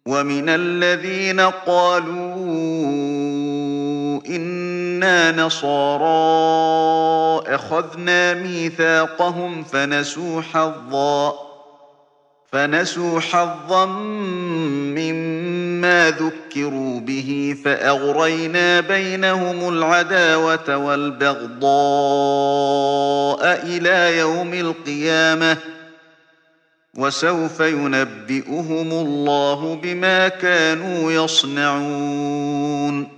ومن الذين قالوا إنا نصارى أخذنا ميثاقهم فنسوا حظا مما ذكروا به فأغرينا بينهم العداوة والبغضاء إلى يوم القيامة وسوف ينبئهم الله بما كانوا يصنعون